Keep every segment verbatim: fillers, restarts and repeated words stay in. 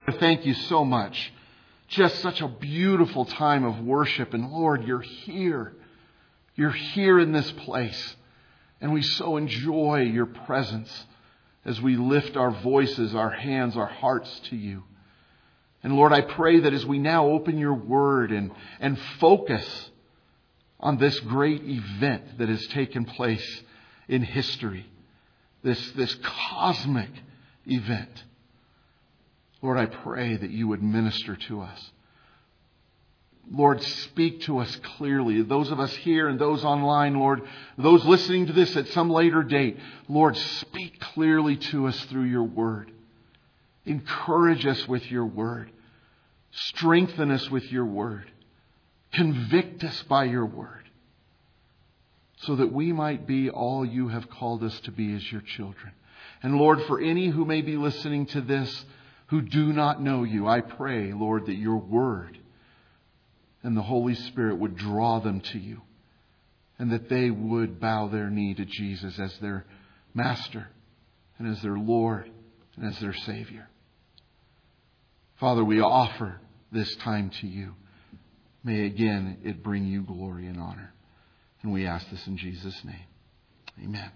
Thank you so much. Just such a beautiful time of worship. And Lord, you're here. You're here in this place. And we so enjoy your presence as we lift our voices, our hands, our hearts to you. And Lord, I pray that as we now open your word and, and focus on this great event that has taken place in history, this, this cosmic event, Lord, I pray that you would minister to us. Lord, speak to us clearly. Those of us here and those online, Lord, those listening to this at some later date, Lord, speak clearly to us through your word. Encourage us with your word. Strengthen us with your word. Convict us by your word, so that we might be all you have called us to be as your children. And Lord, for any who may be listening to this who do not know you, I pray, Lord, that your word and the Holy Spirit would draw them to you, and that they would bow their knee to Jesus as their Master and as their Lord and as their Savior. Father, we offer this time to you. May again it bring you glory and honor. And we ask this in Jesus' name. Amen.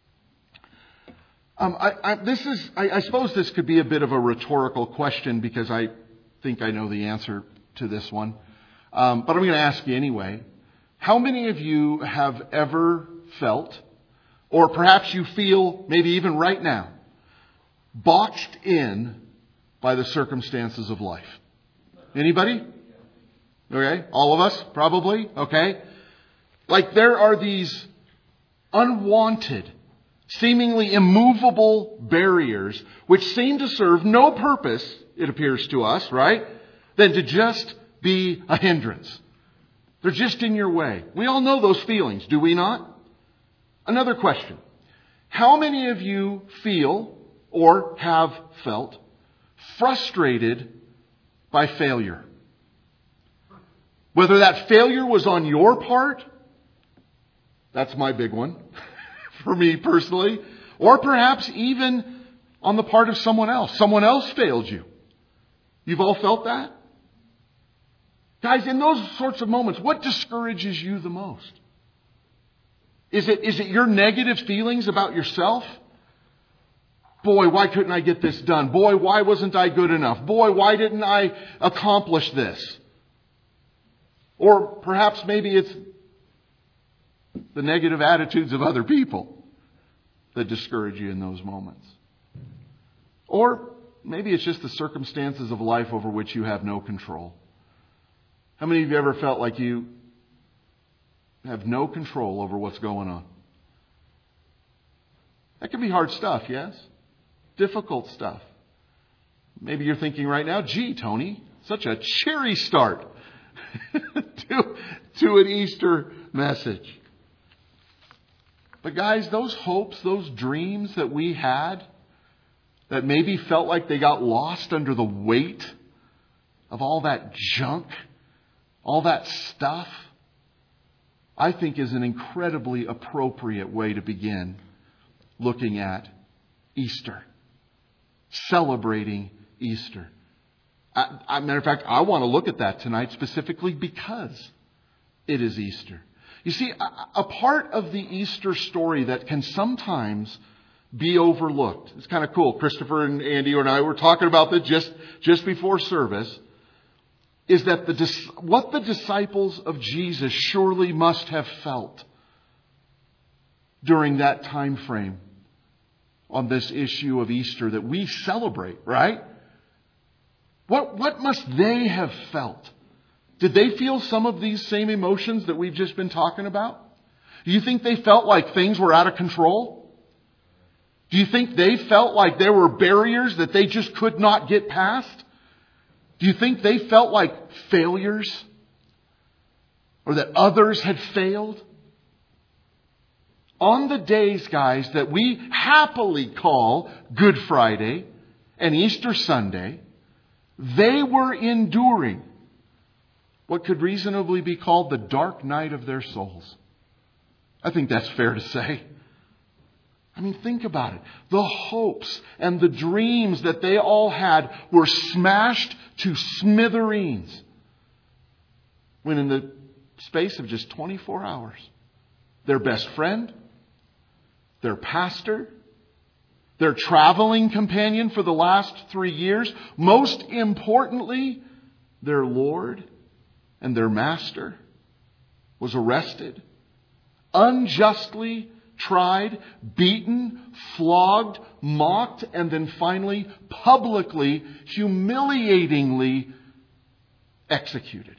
Um, I, I, this is, I, I suppose this could be a bit of a rhetorical question, because I think I know the answer to this one. Um, but I'm going to ask you anyway. How many of you have ever felt, or perhaps you feel, maybe even right now, boxed in by the circumstances of life? Anybody? Okay. All of us, probably. Okay. Like there are these unwanted, seemingly immovable barriers which seem to serve no purpose, it appears to us, right, than to just be a hindrance. They're just in your way. We all know those feelings, do we not? Another question. How many of you feel or have felt frustrated by failure? Whether that failure was on your part, that's my big one for me personally, or perhaps even on the part of someone else. Someone else failed you. You've all felt that? Guys, in those sorts of moments, what discourages you the most? Is it, is it your negative feelings about yourself? Boy, why couldn't I get this done? Boy, why wasn't I good enough? Boy, why didn't I accomplish this? Or perhaps maybe it's the negative attitudes of other people that discourage you in those moments. Or maybe it's just the circumstances of life over which you have no control. How many of you ever felt like you have no control over what's going on? That can be hard stuff, yes? Difficult stuff. Maybe you're thinking right now, gee, Tony, such a cheery start to, to an Easter message. But guys, those hopes, those dreams that we had that maybe felt like they got lost under the weight of all that junk, all that stuff, I think is an incredibly appropriate way to begin looking at Easter, celebrating Easter. I, I, matter of fact, I want to look at that tonight specifically because it is Easter. You see, a, a part of the Easter story that can sometimes be overlooked. It's kind of cool. Christopher and Andy and I were talking about this just, just before service. Is that the what the disciples of Jesus surely must have felt during that time frame on this issue of Easter that we celebrate, right? What, what must they have felt? Did they feel some of these same emotions that we've just been talking about? Do you think they felt like things were out of control? Do you think they felt like there were barriers that they just could not get past? Do you think they felt like failures? Or that others had failed? On the days, guys, that we happily call Good Friday and Easter Sunday, they were enduring what could reasonably be called the dark night of their souls. I think that's fair to say. I mean, think about it. The hopes and the dreams that they all had were smashed to smithereens when in the space of just twenty-four hours, their best friend, their pastor, their traveling companion for the last three years, most importantly, their Lord and their Master was arrested, unjustly tried, beaten, flogged, mocked, and then finally publicly, humiliatingly executed.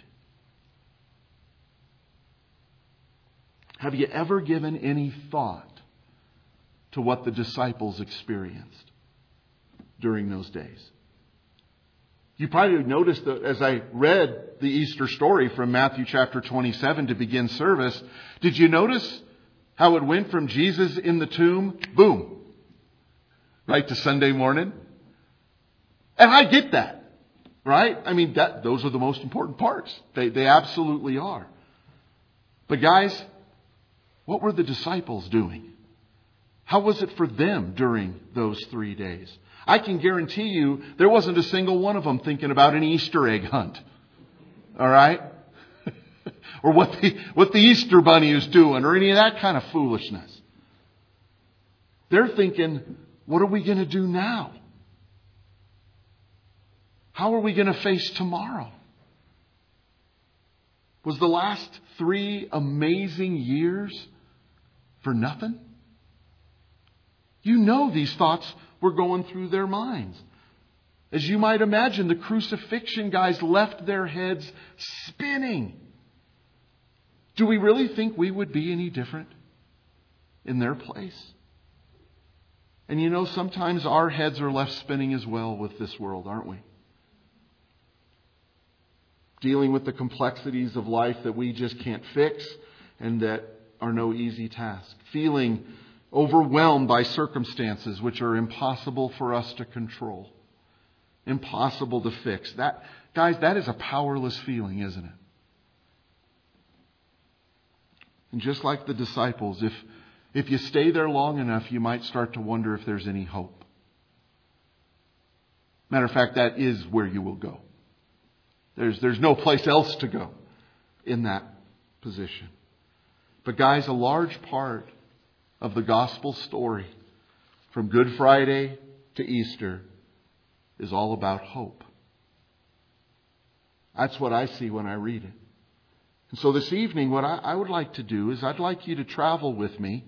Have you ever given any thought to what the disciples experienced during those days? You probably noticed that as I read the Easter story from Matthew chapter twenty-seven to begin service, did you notice how it went from Jesus in the tomb, boom, right to Sunday morning? And I get that, right? I mean, that those are the most important parts. They, they absolutely are. But guys, what were the disciples doing? How was it for them during those three days? I can guarantee you there wasn't a single one of them thinking about an Easter egg hunt. All right? Or what the, what the Easter bunny is doing, or any of that kind of foolishness. They're thinking, what are we going to do now? How are we going to face tomorrow? Was the last three amazing years for nothing? You know these thoughts were going through their minds. As you might imagine, the crucifixion guys left their heads spinning. Do we really think we would be any different in their place? And you know, sometimes our heads are left spinning as well with this world, aren't we? Dealing with the complexities of life that we just can't fix and that are no easy task. Feeling overwhelmed by circumstances which are impossible for us to control. Impossible to fix. That, guys, that is a powerless feeling, isn't it? And just like the disciples, if, if you stay there long enough, you might start to wonder if there's any hope. Matter of fact, that is where you will go. There's, there's no place else to go in that position. But guys, a large part of the gospel story from Good Friday to Easter is all about hope. That's what I see when I read it. And so this evening, what I, I would like to do is I'd like you to travel with me,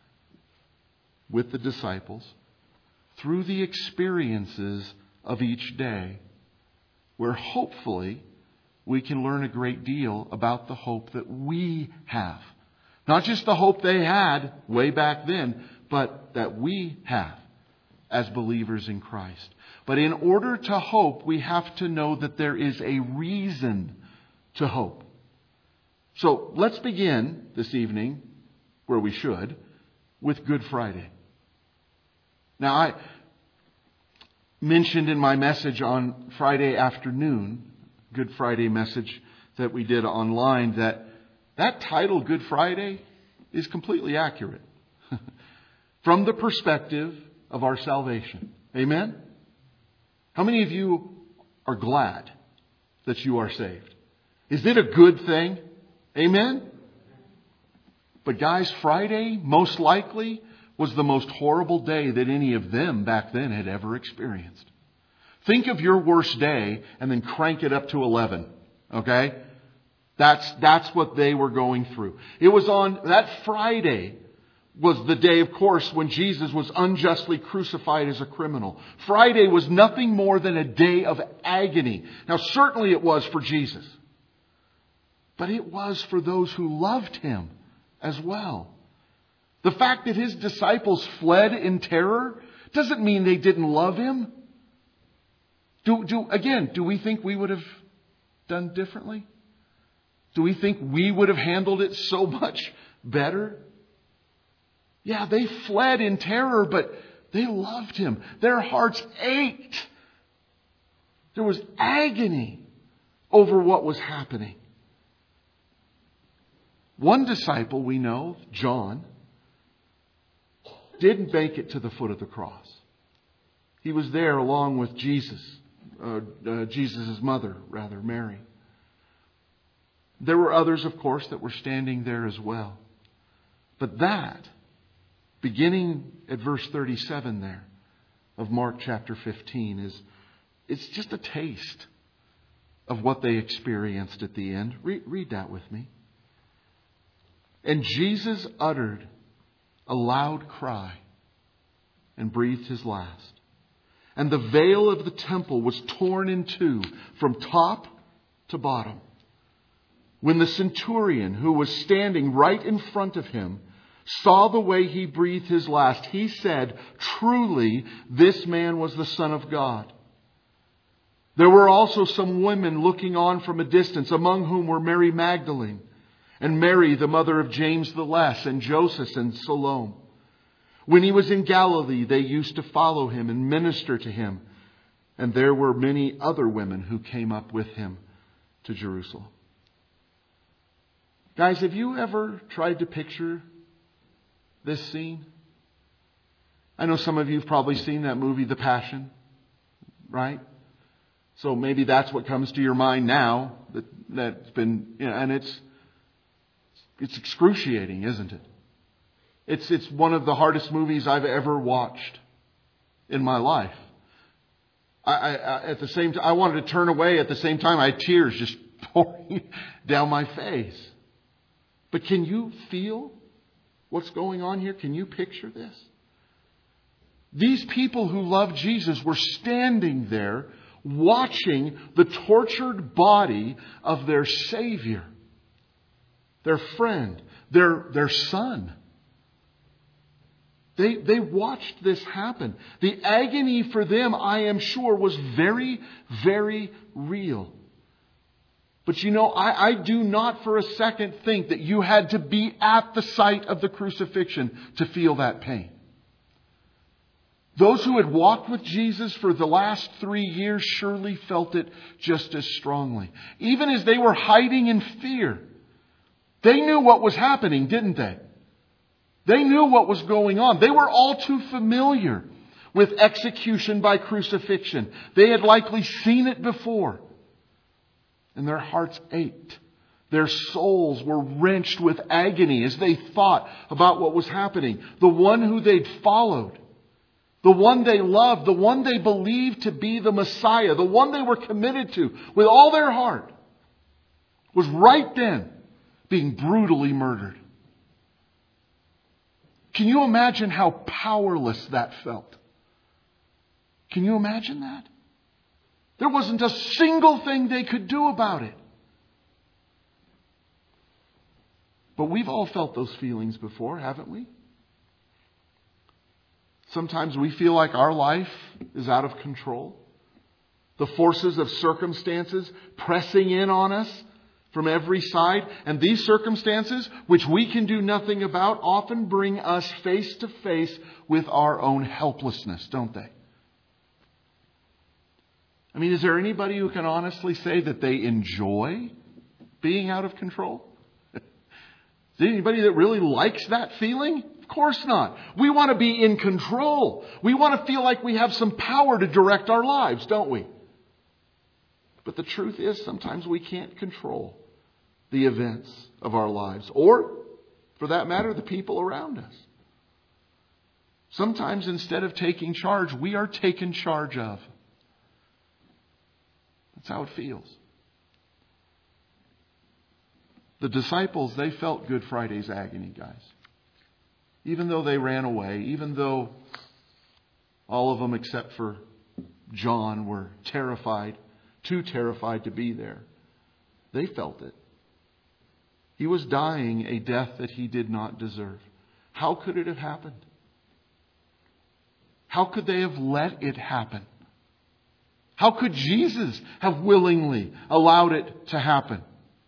with the disciples, through the experiences of each day, where hopefully we can learn a great deal about the hope that we have. Not just the hope they had way back then, but that we have as believers in Christ. But in order to hope, we have to know that there is a reason to hope. So let's begin this evening, where we should, with Good Friday. Now, I mentioned in my message on Friday afternoon, Good Friday message that we did online, that that title, Good Friday, is completely accurate from the perspective of our salvation. Amen? How many of you are glad that you are saved? Is it a good thing? Amen? But guys, Friday, most likely, was the most horrible day that any of them back then had ever experienced. Think of your worst day and then crank it up to eleven. Okay? That's, that's what they were going through. It was on that Friday was the day, of course, when Jesus was unjustly crucified as a criminal. Friday was nothing more than a day of agony. Now, certainly it was for Jesus. But it was for those who loved Him as well. The fact that His disciples fled in terror doesn't mean they didn't love Him. Do, do, again, do we think we would have done differently? Do we think we would have handled it so much better? Yeah, they fled in terror, but they loved Him. Their hearts ached. There was agony over what was happening. One disciple we know, John, didn't make it to the foot of the cross. He was there along with Jesus, uh, uh, Jesus' mother, rather, Mary. There were others, of course, that were standing there as well. But that, beginning at verse thirty-seven there of Mark chapter fifteen, is it's just a taste of what they experienced at the end. Read, read that with me. And Jesus uttered a loud cry and breathed his last. And the veil of the temple was torn in two from top to bottom. When the centurion, who was standing right in front of him, saw the way he breathed his last, he said, "Truly, this man was the Son of God." There were also some women looking on from a distance, among whom were Mary Magdalene, and Mary, the mother of James the Less, and Joseph and Salome. When he was in Galilee, they used to follow him and minister to him. And there were many other women who came up with him to Jerusalem. Guys, have you ever tried to picture this scene? I know some of you have probably seen that movie, The Passion, right? So maybe that's what comes to your mind now. That that's been, you know, and it's it's excruciating, isn't it? It's it's one of the hardest movies I've ever watched in my life. I, I at the same time, I wanted to turn away. At the same time, I had tears just pouring down my face. But can you feel what's going on here? Can you picture this? These people who love Jesus were standing there watching the tortured body of their Savior, their friend, their, their son. They, they watched this happen. The agony for them, I am sure, was very, very real. But you know, I, I do not for a second think that you had to be at the site of the crucifixion to feel that pain. Those who had walked with Jesus for the last three years surely felt it just as strongly. Even as they were hiding in fear, they knew what was happening, didn't they? They knew what was going on. They were all too familiar with execution by crucifixion. They had likely seen it before. And their hearts ached. Their souls were wrenched with agony as they thought about what was happening. The one who they'd followed, the one they loved, the one they believed to be the Messiah, the one they were committed to with all their heart, was right then being brutally murdered. Can you imagine how powerless that felt? Can you imagine that? There wasn't a single thing they could do about it. But we've all felt those feelings before, haven't we? Sometimes we feel like our life is out of control. The forces of circumstances pressing in on us from every side. And these circumstances, which we can do nothing about, often bring us face to face with our own helplessness, don't they? I mean, is there anybody who can honestly say that they enjoy being out of control? Is there anybody that really likes that feeling? Of course not. We want to be in control. We want to feel like we have some power to direct our lives, don't we? But the truth is, sometimes we can't control the events of our lives, or, for that matter, the people around us. Sometimes instead of taking charge, we are taken charge of. That's how it feels. The disciples, they felt Good Friday's agony, guys. Even though they ran away, even though all of them except for John were terrified, too terrified to be there, they felt it. He was dying a death that he did not deserve. How could it have happened? How could they have let it happen? How could Jesus have willingly allowed it to happen?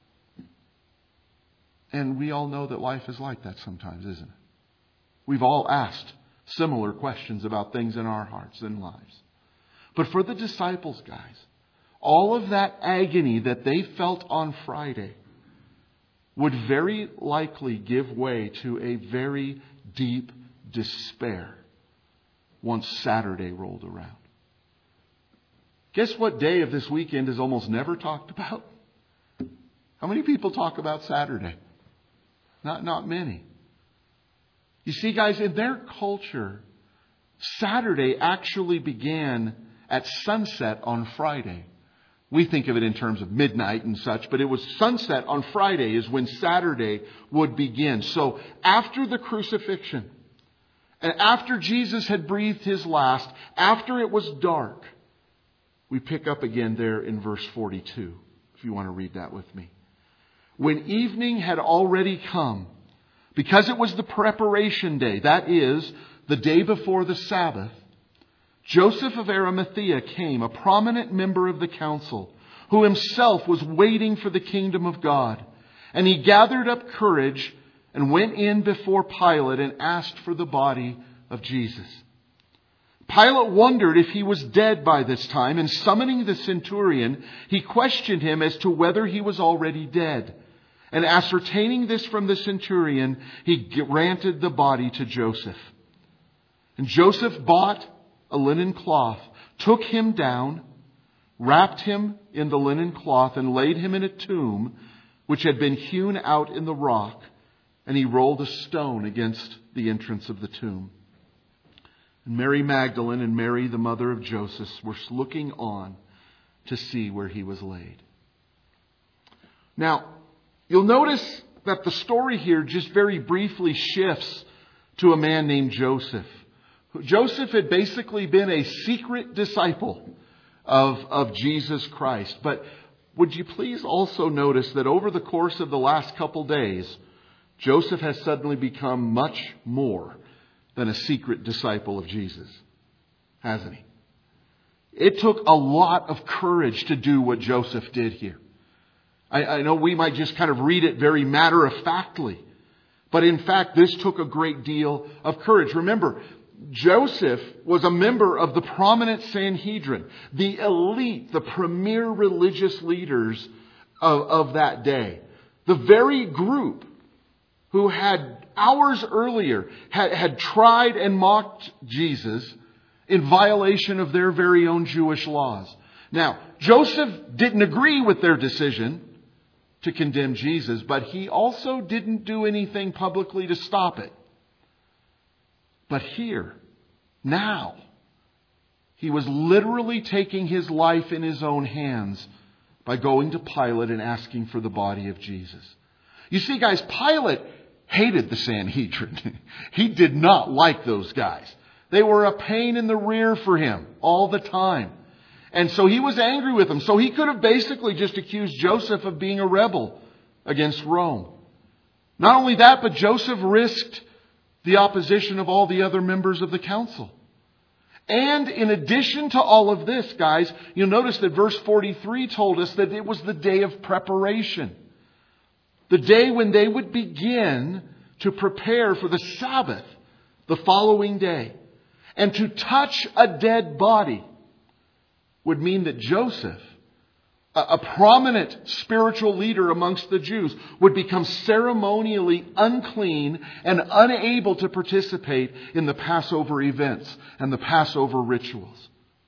And we all know that life is like that sometimes, isn't it? We've all asked similar questions about things in our hearts and lives. But for the disciples, guys, all of that agony that they felt on Friday would very likely give way to a very deep, despair once Saturday rolled around. Guess what day of this weekend is almost never talked about? How many people talk about Saturday? Not, not many. You see, guys, in their culture, Saturday actually began at sunset on Friday. We think of it in terms of midnight and such, but it was sunset on Friday is when Saturday would begin. So after the crucifixion, and after Jesus had breathed his last, after it was dark, we pick up again there in verse forty-two, if you want to read that with me. When evening had already come, because it was the preparation day, that is, the day before the Sabbath, Joseph of Arimathea came, a prominent member of the council, who himself was waiting for the kingdom of God. And he gathered up courage and went in before Pilate and asked for the body of Jesus. Pilate wondered if he was dead by this time, and summoning the centurion, he questioned him as to whether he was already dead. And ascertaining this from the centurion, he granted the body to Joseph. And Joseph bought a linen cloth, took him down, wrapped him in the linen cloth, and laid him in a tomb which had been hewn out in the rock, and he rolled a stone against the entrance of the tomb. And Mary Magdalene and Mary, the mother of Joseph, were looking on to see where he was laid. Now, you'll notice that the story here just very briefly shifts to a man named Joseph. Joseph had basically been a secret disciple of, of Jesus Christ. But would you please also notice that over the course of the last couple days, Joseph has suddenly become much more than a secret disciple of Jesus, hasn't he? It took a lot of courage to do what Joseph did here. I, I know we might just kind of read it very matter-of-factly, but in fact, this took a great deal of courage. Remember, Joseph was a member of the prominent Sanhedrin, the elite, the premier religious leaders of, of that day. The very group who had hours earlier had, had tried and mocked Jesus in violation of their very own Jewish laws. Now, Joseph didn't agree with their decision to condemn Jesus, but he also didn't do anything publicly to stop it. But here, now, he was literally taking his life in his own hands by going to Pilate and asking for the body of Jesus. You see, guys, Pilate hated the Sanhedrin. He did not like those guys. They were a pain in the rear for him all the time. And so he was angry with them. So he could have basically just accused Joseph of being a rebel against Rome. Not only that, but Joseph risked the opposition of all the other members of the council. And in addition to all of this, guys, you'll notice that verse forty-three told us that it was the day of preparation. The day when they would begin to prepare for the Sabbath the following day. And to touch a dead body would mean that Joseph, a prominent spiritual leader amongst the Jews, would become ceremonially unclean and unable to participate in the Passover events and the Passover rituals.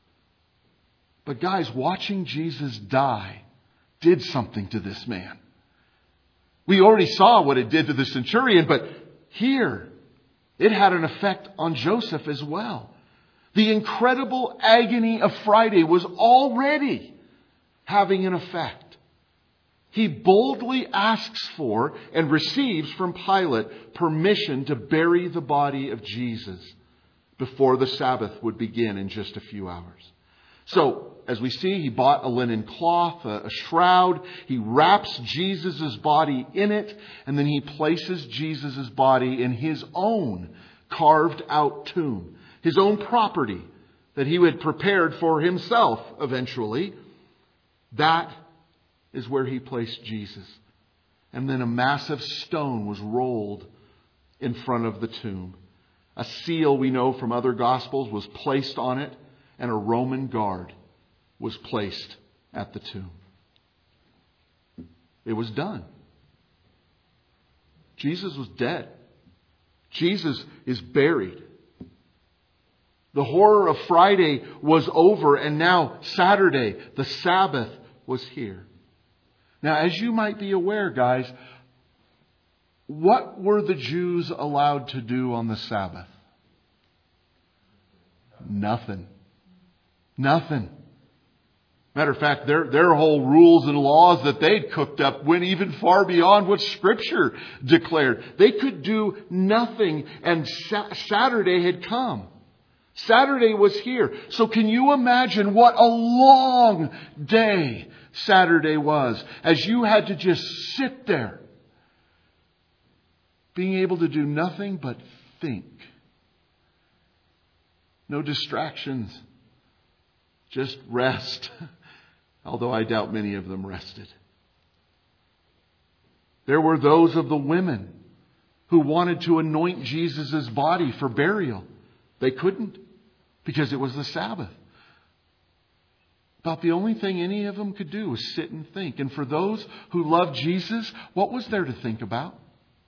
But guys, watching Jesus die did something to this man. We already saw what it did to the centurion, but here it had an effect on Joseph as well. The incredible agony of Friday was already having an effect. He boldly asks for and receives from Pilate permission to bury the body of Jesus before the Sabbath would begin in just a few hours. So, as we see, he bought a linen cloth, a, a shroud. He wraps Jesus' body in it, and then he places Jesus' body in his own carved out tomb. His own property that he had prepared for himself eventually. That is where he placed Jesus. And then a massive stone was rolled in front of the tomb. A seal, we know from other Gospels, was placed on it, and a Roman guard was placed at the tomb. It was done. Jesus was dead. Jesus is buried. The horror of Friday was over, and now Saturday, the Sabbath, was here. Now, as you might be aware, guys, what were the Jews allowed to do on the Sabbath? Nothing. Nothing. Matter of fact, their, their whole rules and laws that they'd cooked up went even far beyond what Scripture declared. They could do nothing, and sa- Saturday had come. Saturday was here. So can you imagine what a long day Saturday was, as you had to just sit there, being able to do nothing but think. No distractions. Just rest. Although I doubt many of them rested. There were those of the women who wanted to anoint Jesus' body for burial. They couldn't, because it was the Sabbath. About the only thing any of them could do was sit and think. And for those who loved Jesus, what was there to think about?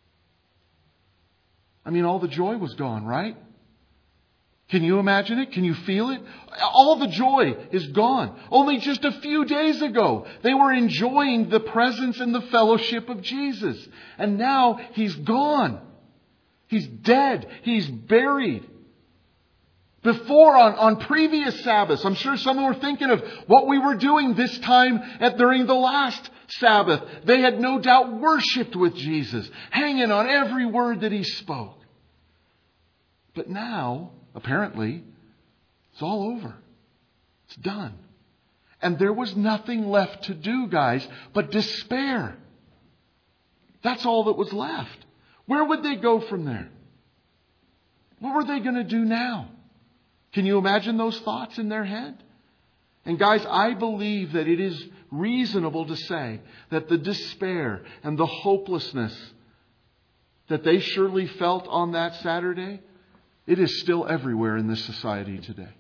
I mean, all the joy was gone, right? Can you imagine it? Can you feel it? All the joy is gone. Only just a few days ago, they were enjoying the presence and the fellowship of Jesus. And now He's gone. He's dead. He's buried. Before, on, on previous Sabbaths, I'm sure some were thinking of what we were doing this time at, during the last Sabbath. They had no doubt worshipped with Jesus, hanging on every word that He spoke. But now, apparently, it's all over. It's done. And there was nothing left to do, guys, but despair. That's all that was left. Where would they go from there? What were they going to do now? Can you imagine those thoughts in their head? And guys, I believe that it is reasonable to say that the despair and the hopelessness that they surely felt on that Saturday, it is still everywhere in this society today.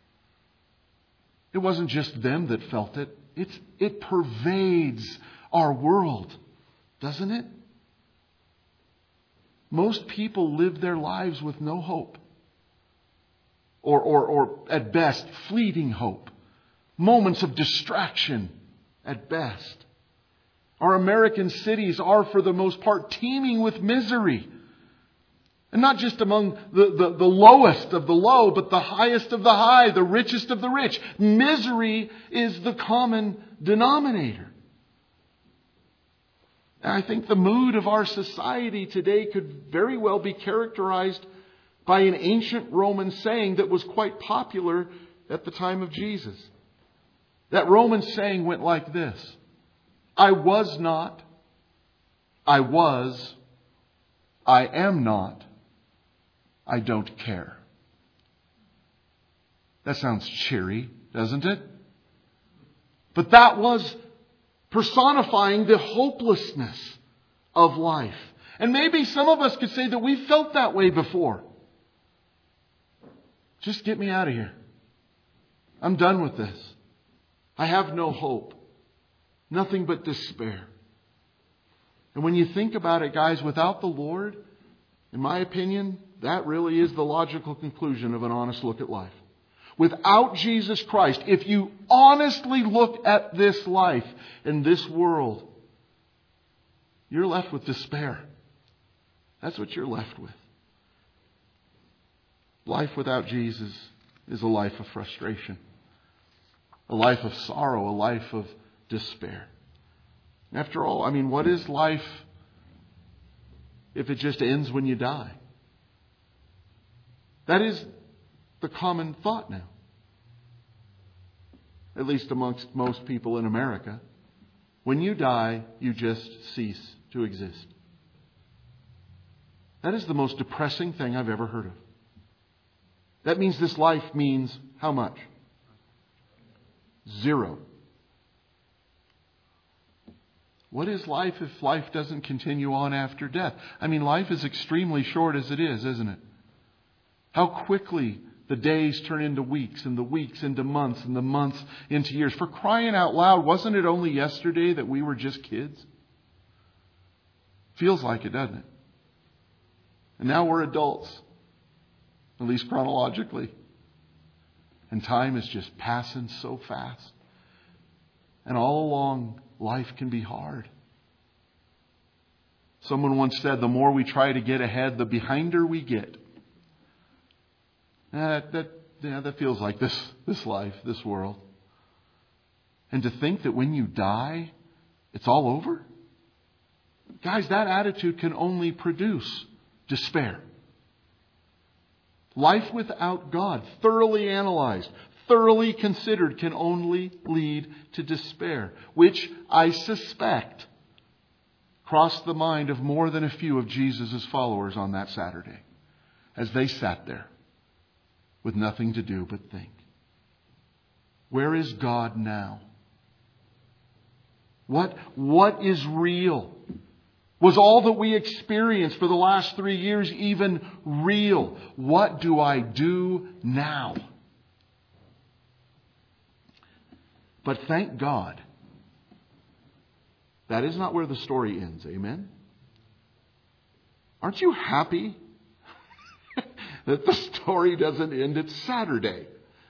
It wasn't just them that felt it. It's, it pervades our world, doesn't it? Most people live their lives with no hope. Or, or, or at best, fleeting hope. Moments of distraction at best. Our American cities are, for the most part, teeming with misery. And not just among the, the, the lowest of the low, but the highest of the high, the richest of the rich. Misery is the common denominator. And I think the mood of our society today could very well be characterized by an ancient Roman saying that was quite popular at the time of Jesus. That Roman saying went like this: I was not, I was, I am not, I don't care. That sounds cheery, doesn't it? But that was personifying the hopelessness of life. And maybe some of us could say that we felt that way before. Just get me out of here. I'm done with this. I have no hope. Nothing but despair. And when you think about it, guys, without the Lord, in my opinion, that really is the logical conclusion of an honest look at life. Without Jesus Christ, if you honestly look at this life and this world, you're left with despair. That's what you're left with. Life without Jesus is a life of frustration, a life of sorrow, a life of despair. After all, I mean, what is life if it just ends when you die? That is the common thought now, at least amongst most people in America. When you die, you just cease to exist. That is the most depressing thing I've ever heard of. That means this life means how much? Zero. What is life if life doesn't continue on after death? I mean, life is extremely short as it is, isn't it? How quickly the days turn into weeks, and the weeks into months, and the months into years. For crying out loud, wasn't it only yesterday that we were just kids? Feels like it, doesn't it? And now we're adults, at least chronologically. And time is just passing so fast. And all along, life can be hard. Someone once said, the more we try to get ahead, the behinder we get. That, that, yeah, that feels like this, this life, this world. And to think that when you die, it's all over? Guys, that attitude can only produce despair. Life without God, thoroughly analyzed, thoroughly considered, can only lead to despair, which I suspect crossed the mind of more than a few of Jesus' followers on that Saturday as they sat there with nothing to do but think. Where is God now? What, what is real? Was all that we experienced for the last three years even real? What do I do now? But thank God, that is not where the story ends. Amen? Aren't you happy that the story doesn't end at Saturday?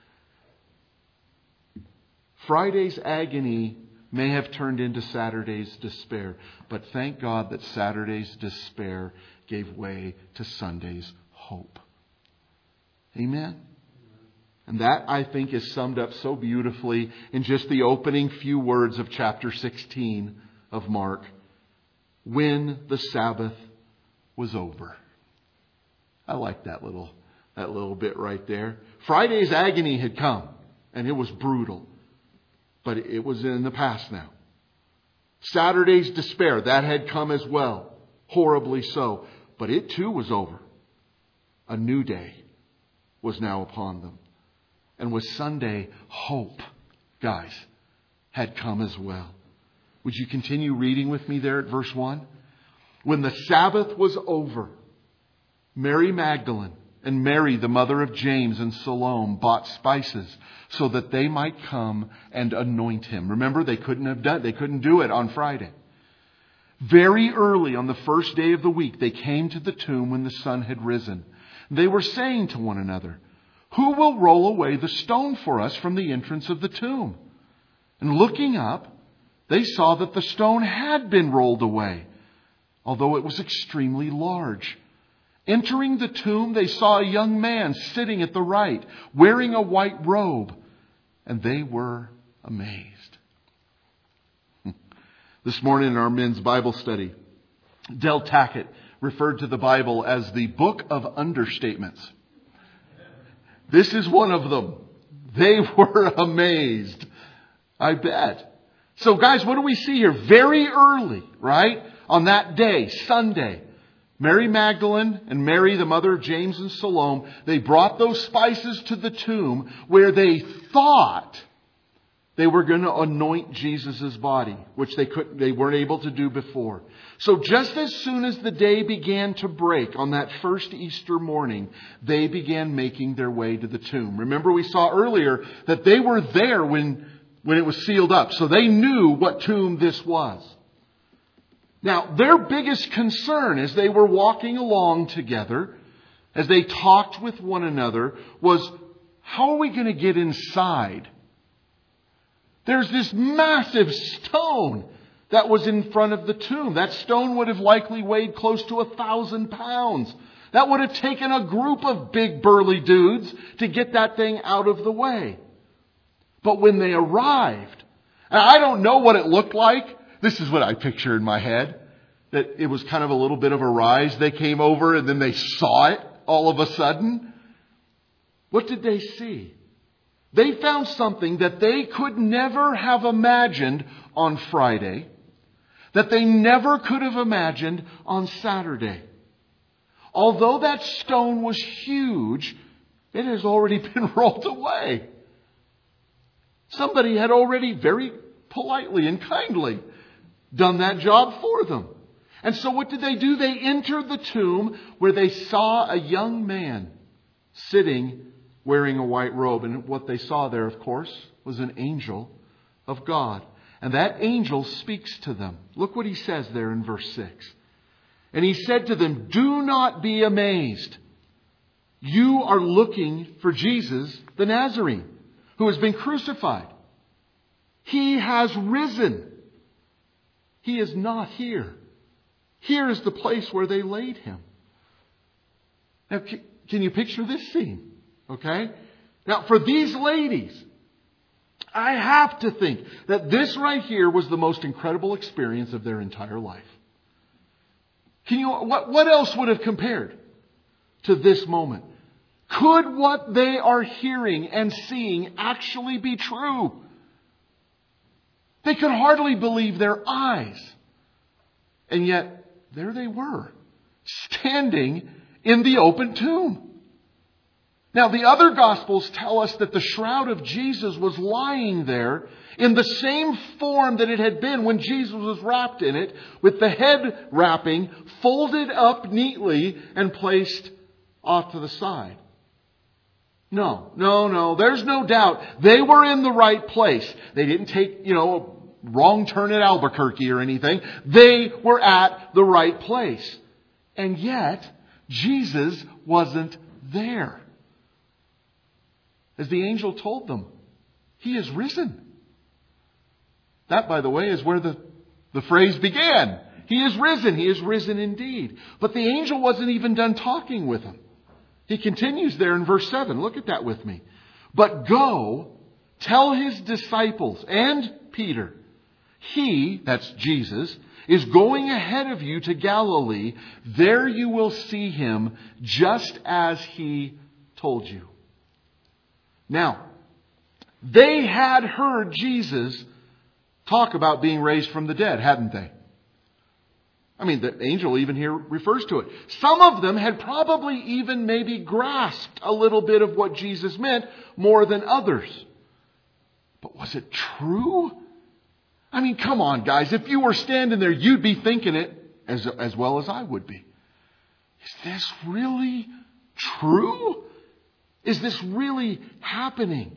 Friday's agony may have turned into Saturday's despair. But thank God that Saturday's despair gave way to Sunday's hope. Amen? And that, I think, is summed up so beautifully in just the opening few words of chapter sixteen of Mark. When the Sabbath was over. I like that little, that little bit right there. Friday's agony had come, and it was brutal. But it was in the past now. Saturday's despair, that had come as well. Horribly so. But it too was over. A new day was now upon them. And with Sunday, hope, guys, had come as well. Would you continue reading with me there at verse one? When the Sabbath was over, Mary Magdalene and Mary, the mother of James and Salome, bought spices so that they might come and anoint him. Remember, they couldn't have done, they couldn't do it on Friday. Very early on the first day of the week, they came to the tomb when the sun had risen. They were saying to one another, "Who will roll away the stone for us from the entrance of the tomb?" And looking up, they saw that the stone had been rolled away, although it was extremely large. Entering the tomb, they saw a young man sitting at the right, wearing a white robe, and they were amazed. This morning in our men's Bible study, Del Tackett referred to the Bible as the book of understatements. This is one of them. They were amazed. I bet. So guys, what do we see here? Very early, right? On that day, Sunday, Mary Magdalene and Mary, the mother of James and Salome, they brought those spices to the tomb where they thought they were going to anoint Jesus' body, which they couldn't, they weren't able to do before. So just as soon as the day began to break on that first Easter morning, they began making their way to the tomb. Remember, we saw earlier that they were there when, when it was sealed up. So they knew what tomb this was. Now, their biggest concern as they were walking along together, as they talked with one another, was how are we going to get inside? There's this massive stone that was in front of the tomb. That stone would have likely weighed close to a thousand pounds. That would have taken a group of big burly dudes to get that thing out of the way. But when they arrived, and I don't know what it looked like. This is what I picture in my head. That it was kind of a little bit of a rise. They came over and then they saw it all of a sudden. What did they see? They found something that they could never have imagined on Friday. That they never could have imagined on Saturday. Although that stone was huge, it has already been rolled away. Somebody had already very politely and kindly done that job for them. And so what did they do? They entered the tomb where they saw a young man sitting wearing a white robe. And what they saw there, of course, was an angel of God. And that angel speaks to them. Look what he says there in verse six. And he said to them, "Do not be amazed. You are looking for Jesus, the Nazarene, who has been crucified. He has risen. He is not here. Here is the place where they laid him." Now, can you picture this scene? Okay? Now, for these ladies, I have to think that this right here was the most incredible experience of their entire life. Can you, what, what else would have compared to this moment? Could what they are hearing and seeing actually be true? They could hardly believe their eyes. And yet, there they were, standing in the open tomb. Now, the other Gospels tell us that the shroud of Jesus was lying there in the same form that it had been when Jesus was wrapped in it, with the head wrapping folded up neatly and placed off to the side. No, no, no, there's no doubt. They were in the right place. They didn't take, you know, a wrong turn at Albuquerque or anything. They were at the right place. And yet, Jesus wasn't there. As the angel told them, He is risen. That, by the way, is where the, the phrase began. He is risen. He is risen indeed. But the angel wasn't even done talking with them. He continues there in verse seven. Look at that with me. "But go, tell His disciples and Peter, He," that's Jesus, "is going ahead of you to Galilee. There you will see Him just as He told you." Now, they had heard Jesus talk about being raised from the dead, hadn't they? I mean, the angel even here refers to it. Some of them had probably even maybe grasped a little bit of what Jesus meant more than others. But was it true? I mean, come on, guys. If you were standing there, you'd be thinking it as, as well as I would be. Is this really true? Is this really happening?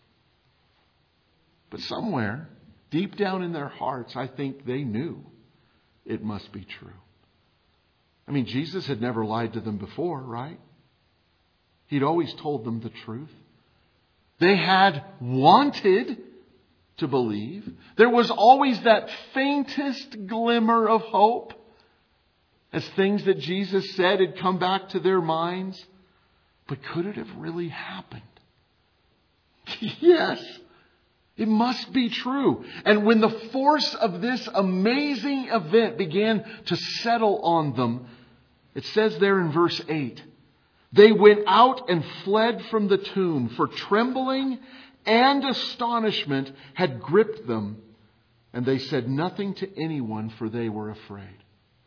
But somewhere, deep down in their hearts, I think they knew it must be true. I mean, Jesus had never lied to them before, right? He'd always told them the truth. They had wanted to believe. There was always that faintest glimmer of hope as things that Jesus said had come back to their minds. But could it have really happened? Yes. It must be true. And when the force of this amazing event began to settle on them, it says there in verse eight, "They went out and fled from the tomb, for trembling and astonishment had gripped them, and they said nothing to anyone, for they were afraid."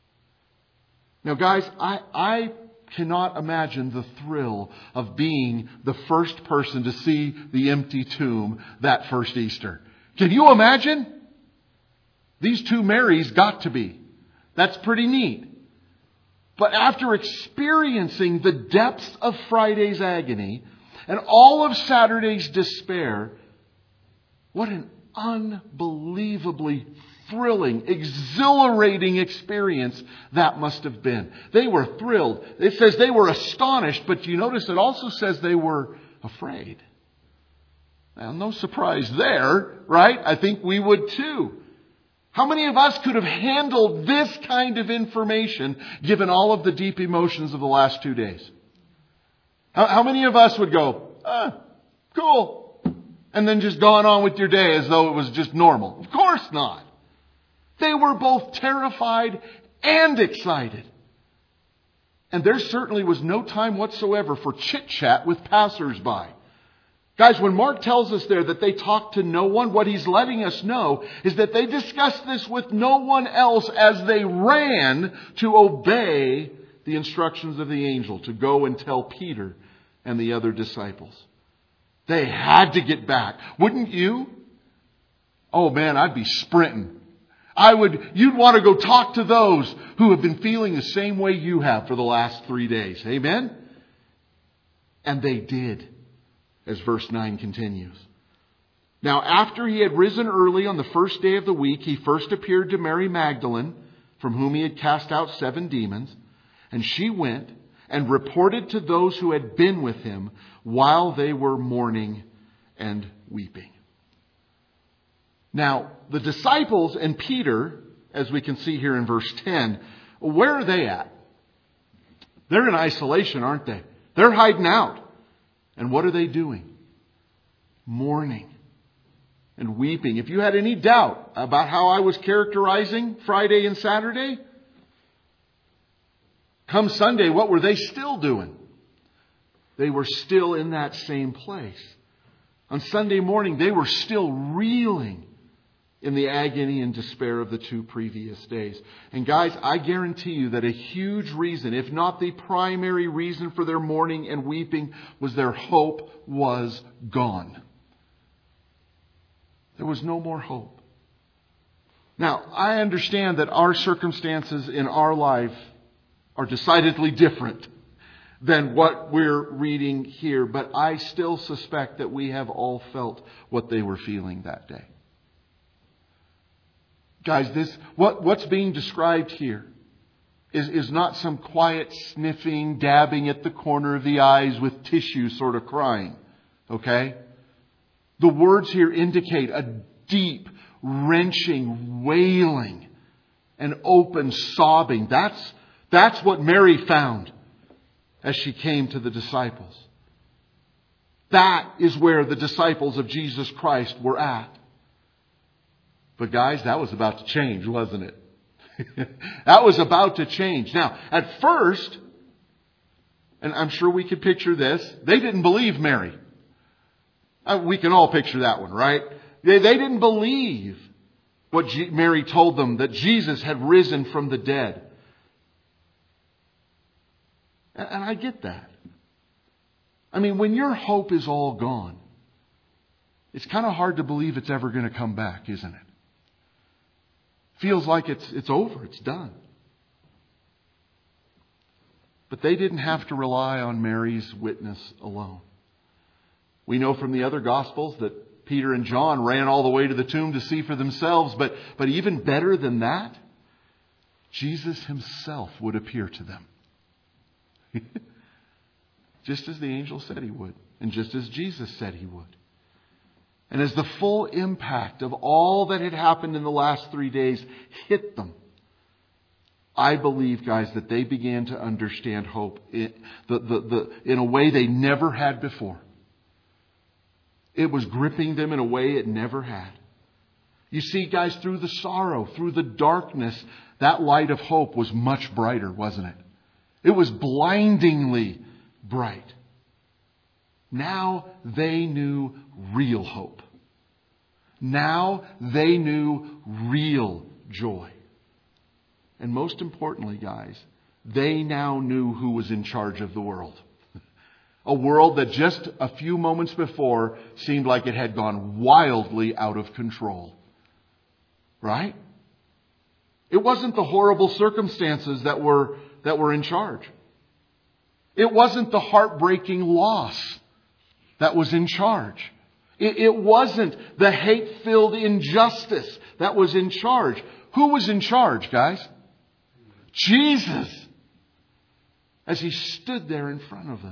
Now, guys, I, I cannot imagine the thrill of being the first person to see the empty tomb that first Easter. Can you imagine? These two Marys got to be. That's pretty neat. But after experiencing the depths of Friday's agony and all of Saturday's despair, what an unbelievably thrilling, exhilarating experience that must have been. They were thrilled. It says they were astonished, but you notice it also says they were afraid. Now, no surprise there, right? I think we would too. How many of us could have handled this kind of information given all of the deep emotions of the last two days? How, how many of us would go, ah, cool, and then just gone on with your day as though it was just normal? Of course not. They were both terrified and excited. And there certainly was no time whatsoever for chit-chat with passers-by. Guys, when Mark tells us there that they talked to no one, what he's letting us know is that they discussed this with no one else as they ran to obey the instructions of the angel to go and tell Peter and the other disciples. They had to get back. Wouldn't you? Oh man, I'd be sprinting. I would, you'd want to go talk to those who have been feeling the same way you have for the last three days. Amen? And they did, as verse nine continues. "Now, after he had risen early on the first day of the week, he first appeared to Mary Magdalene, from whom he had cast out seven demons, and she went and reported to those who had been with him while they were mourning and weeping. Now, the disciples and Peter, as we can see here in verse ten, where are they at? They're in isolation, aren't they? They're hiding out. And what are they doing? Mourning and weeping. If you had any doubt about how I was characterizing Friday and Saturday, come Sunday, what were they still doing? They were still in that same place. On Sunday morning, they were still reeling in the agony and despair of the two previous days. And guys, I guarantee you that a huge reason, if not the primary reason for their mourning and weeping, was their hope was gone. There was no more hope. Now, I understand that our circumstances in our life are decidedly different than what we're reading here, but I still suspect that we have all felt what they were feeling that day. Guys, this what, what's being described here is, is not some quiet sniffing, dabbing at the corner of the eyes with tissue sort of crying. Okay? The words here indicate a deep, wrenching, wailing, and open sobbing. That's, that's what Mary found as she came to the disciples. That is where the disciples of Jesus Christ were at. But guys, that was about to change, wasn't it? That was about to change. Now, at first, and I'm sure we could picture this, they didn't believe Mary. Uh, we can all picture that one, right? They, they didn't believe what G- Mary told them, that Jesus had risen from the dead. And, and I get that. I mean, when your hope is all gone, it's kind of hard to believe it's ever going to come back, isn't it? Feels like it's it's over, it's done. But they didn't have to rely on Mary's witness alone. We know from the other Gospels that Peter and John ran all the way to the tomb to see for themselves. But, but even better than that, Jesus himself would appear to them. Just as the angel said he would. And just as Jesus said he would. And as the full impact of all that had happened in the last three days hit them, I believe, guys, that they began to understand hope in, the, the, the, in a way they never had before. It was gripping them in a way it never had. You see, guys, through the sorrow, through the darkness, that light of hope was much brighter, wasn't it? It was blindingly bright. Now they knew real hope. Now they knew real joy. And most importantly, guys, they now knew who was in charge of the world. A world that just a few moments before seemed like it had gone wildly out of control. Right? It wasn't the horrible circumstances that were, that were in charge. It wasn't the heartbreaking loss that was in charge. It, it wasn't the hate-filled injustice that was in charge. Who was in charge, guys? Jesus. As he stood there in front of them.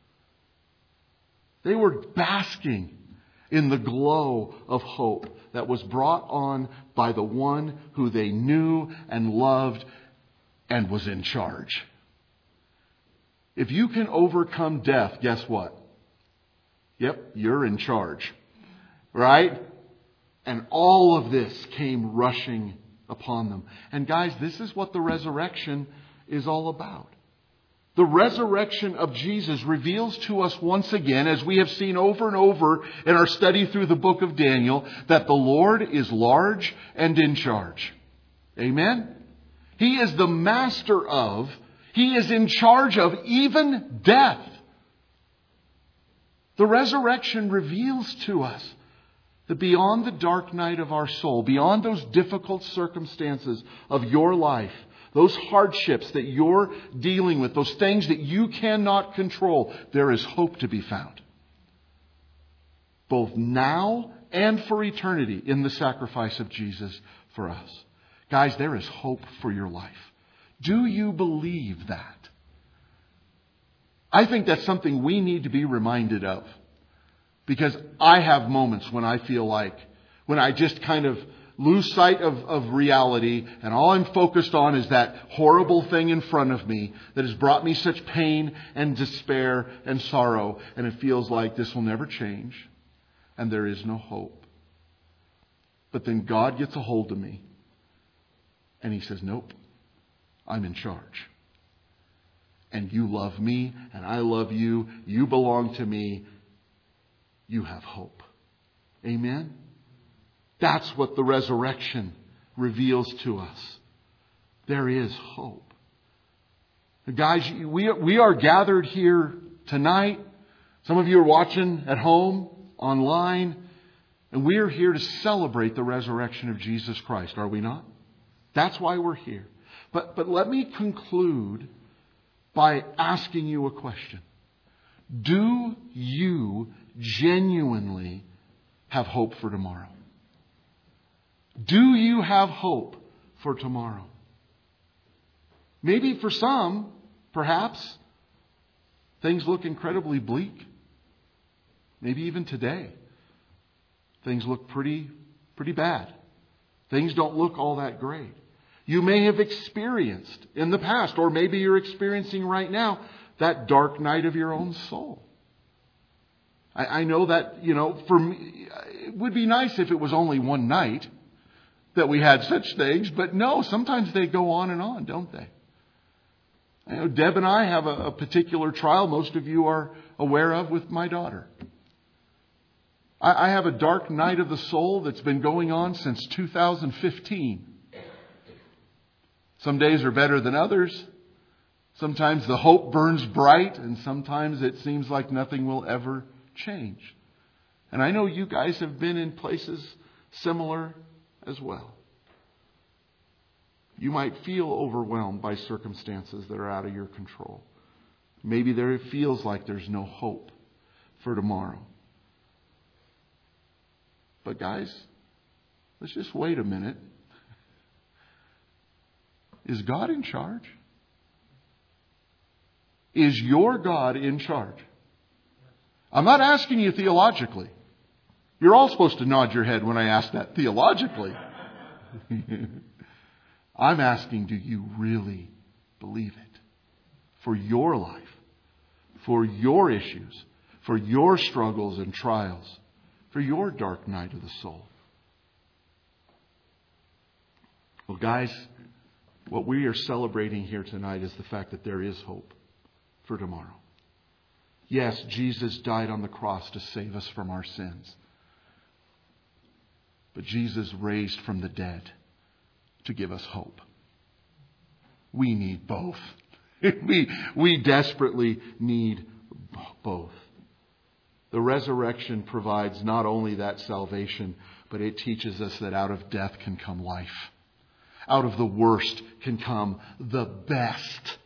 They were basking in the glow of hope that was brought on by the one who they knew and loved and was in charge. If you can overcome death, guess what? Yep, you're in charge. Right? And all of this came rushing upon them. And guys, this is what the resurrection is all about. The resurrection of Jesus reveals to us once again, as we have seen over and over in our study through the book of Daniel, that the Lord is large and in charge. Amen? He is the master of, He is in charge of even death. The resurrection reveals to us that beyond the dark night of our soul, beyond those difficult circumstances of your life, those hardships that you're dealing with, those things that you cannot control, there is hope to be found. Both now and for eternity in the sacrifice of Jesus for us. Guys, there is hope for your life. Do you believe that? I think that's something we need to be reminded of. Because I have moments when I feel like, when I just kind of lose sight of, of reality, and all I'm focused on is that horrible thing in front of me that has brought me such pain and despair and sorrow, and it feels like this will never change and there is no hope. But then God gets a hold of me and He says, nope, I'm in charge. And you love me and I love you. You belong to me. You have hope. Amen? That's what the resurrection reveals to us. There is hope. Guys, we are, we are gathered here tonight. Some of you are watching at home, online. And we are here to celebrate the resurrection of Jesus Christ, are we not? That's why we're here. But, but let me conclude by asking you a question. Do you genuinely have hope for tomorrow? Do you have hope for tomorrow? Maybe for some, perhaps, things look incredibly bleak. Maybe even today, things look pretty, pretty bad. Things don't look all that great. You may have experienced in the past, or maybe you're experiencing right now, that dark night of your own soul. I, I know that, you know, for me, it would be nice if it was only one night that we had such things, but no, sometimes they go on and on, don't they? I know Deb and I have a, a particular trial most of you are aware of with my daughter. I, I have a dark night of the soul that's been going on since two thousand fifteen. Some days are better than others. Sometimes the hope burns bright, and sometimes it seems like nothing will ever change. And I know you guys have been in places similar as well. You might feel overwhelmed by circumstances that are out of your control. Maybe there it feels like there's no hope for tomorrow. But guys, let's just wait a minute. Is God in charge? Is your God in charge? I'm not asking you theologically. You're all supposed to nod your head when I ask that theologically. I'm asking, do you really believe it? For your life, for your issues, for your struggles and trials, for your dark night of the soul. Well, guys, what we are celebrating here tonight is the fact that there is hope for tomorrow. Yes, Jesus died on the cross to save us from our sins. But Jesus raised from the dead to give us hope. We need both. we, we desperately need both. The resurrection provides not only that salvation, but it teaches us that out of death can come life. Out of the worst can come the best.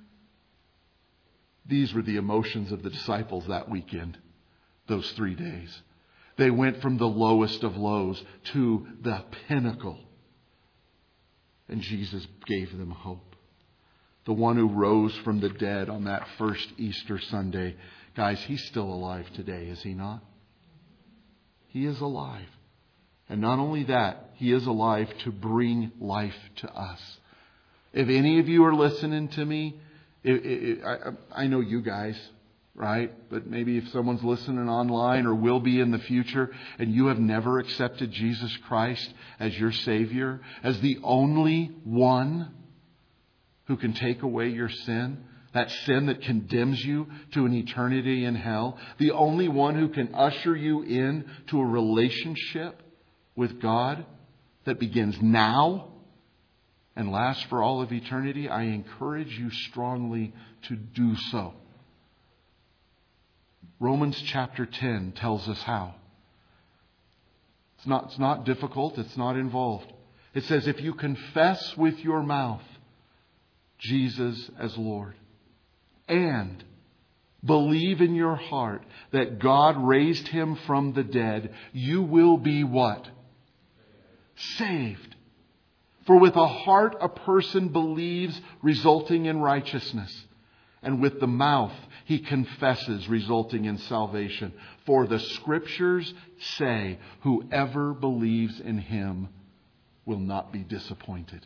These were the emotions of the disciples that weekend, those three days. They went from the lowest of lows to the pinnacle. And Jesus gave them hope. The one who rose from the dead on that first Easter Sunday, guys, He's still alive today, is He not? He is alive. And not only that, He is alive to bring life to us. If any of you are listening to me, it, it, I, I know you guys, right? But maybe if someone's listening online or will be in the future, and you have never accepted Jesus Christ as your Savior, as the only one who can take away your sin, that sin that condemns you to an eternity in hell, the only one who can usher you in to a relationship with God that begins now and lasts for all of eternity, I encourage you strongly to do so. Romans chapter ten tells us how. It's not, it's not difficult. It's not involved. It says, if you confess with your mouth Jesus as Lord and believe in your heart that God raised Him from the dead, you will be what? Saved. For with a heart a person believes, resulting in righteousness. And with the mouth he confesses, resulting in salvation. For the Scriptures say, whoever believes in him will not be disappointed.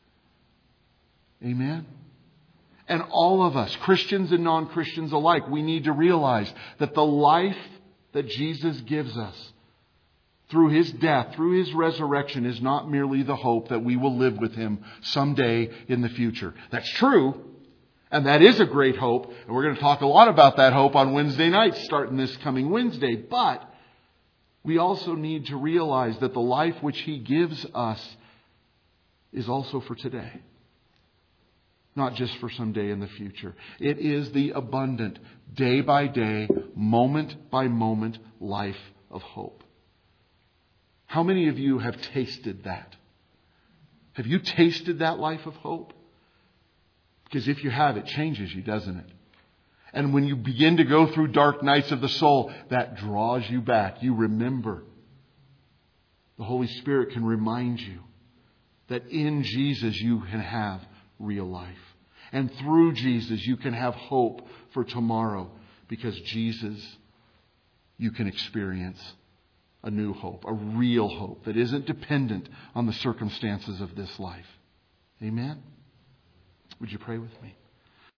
Amen? And all of us, Christians and non-Christians alike, we need to realize that the life that Jesus gives us through his death, through his resurrection, is not merely the hope that we will live with him someday in the future. That's true. And that is a great hope. And we're going to talk a lot about that hope on Wednesday nights, starting this coming Wednesday. But we also need to realize that the life which he gives us is also for today. Not just for someday in the future. It is the abundant, day by day, moment by moment life of hope. How many of you have tasted that? Have you tasted that life of hope? Because if you have, it changes you, doesn't it? And when you begin to go through dark nights of the soul, that draws you back. You remember. The Holy Spirit can remind you that in Jesus you can have real life. And through Jesus you can have hope for tomorrow. Because Jesus, you can experience a new hope, a real hope that isn't dependent on the circumstances of this life. Amen? Would you pray with me?